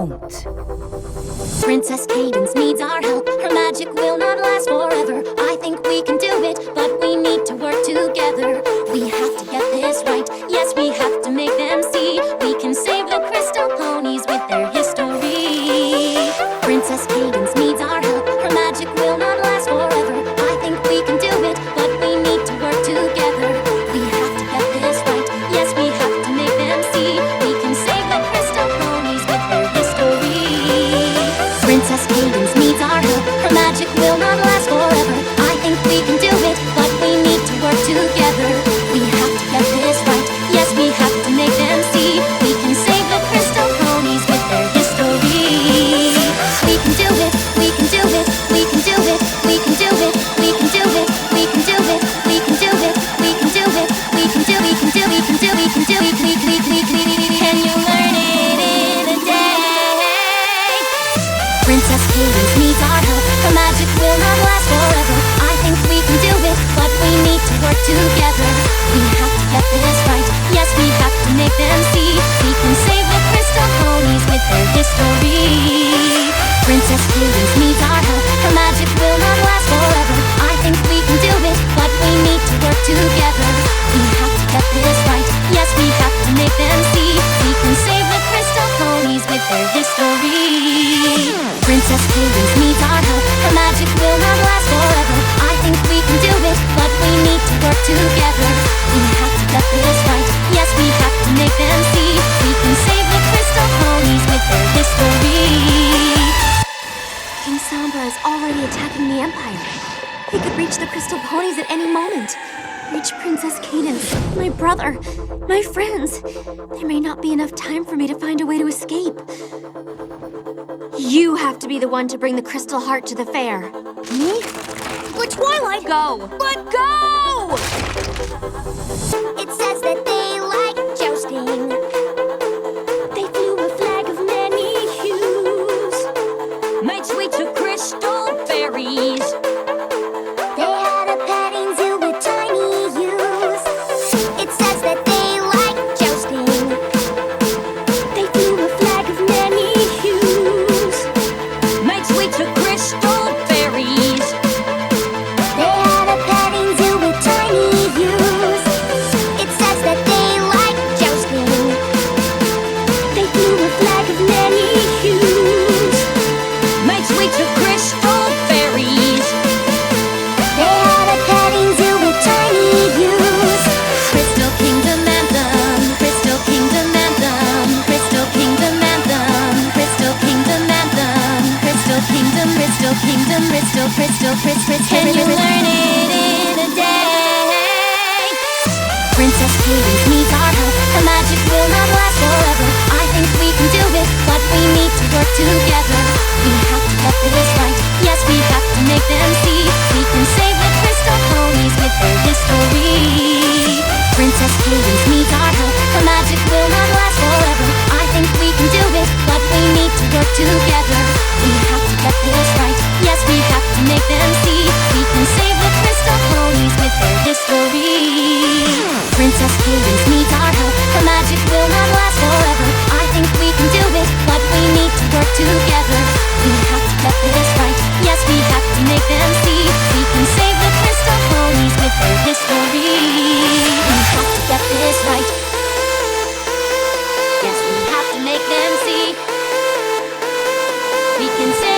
won't. Princess Cadance needs our help. Her magic will not last forever. I think we can do it, but we need to work together. We have to get this right. Yes, we have to make them see. We can save the crystal ponies with their history. Princess Cadance needs our help. Her magic will not last forever. I think we can do it, but we need to work together. We have to get this right. Yes, we have to make them see. We can save the crystal ponies with their history. Princess Cadance needs our help. Her magic will not last forever. I think we can do it, but we need to work together. We have to get this right. Yes, we have to make them see. We can save the crystal ponies with their history. We can do it. We can do it. We can do it. We can do it. We can do it. We can do it. We can do it. We can do it. We can do. We can do. We can do. We can do. Can you learn it in a day? Princess Cadance needs our help. Her magic will not last forever. I think we can do it, but we need to work together. We have to get this right. Yes, we have to make them see. We can save the crystal ponies with their history. Princess Cadance needs our help. Her magic will not last forever. I think we can do it, but we need to work together. We have to get this right. Yes, we have to make them see. We can save the crystal ponies with their history. Princess Cadance needs our help. Her magic will not last forever. I think we can do it, but we need to work together. We have to get this right. Yes, we have to make them see. We can save the crystal ponies with their history. King Sombra is already attacking the Empire. He could reach the crystal ponies at any moment. Reach Princess Cadance, my brother, my friends. There may not be enough time for me to find a way to escape. You have to be the one to bring the crystal heart to the fair. Me? But Twilight! Go! But go! It says that they like jousting. They flew a flag of many hues. Made sweet to crystal fairies. They had a petting zoo with tiny ewes. It says that they like jousting. They flew a flag of many hues. Made sweet to crystal fairies. They had a petting zoo with tiny ewes. It says that they like jousting. They flew a flag of many hues. Made sweet to crystal fairies. They had a petting zoo with tiny ewes. Crystal Kingdom Anthem, Crystal Kingdom Anthem, Crystal Kingdom Anthem, Crystal Kingdom Anthem, Crystal Kingdom, Crystal Kingdom, Crystal. Can you learn it in a day? Princess Cadance needs our help. Her magic will not last forever. I think we can do it, but we need to work together. We have to get this right. Yes, we have to make them see. We can save the crystal ponies with their history. Princess Cadance needs our help. Her magic will not last forever. I think we can do it, but we need to work together. We have to get this right. Yes, we have to make them see. We can save the crystal ponies with their history. Princess Cadance needs our help. Her magic will not last forever. I think we can do it, but we need to work together. We have to get this right. Yes, we have to make them see. We can save the crystal ponies with their history. We have to get this right. Yes, we have to make them see. We can save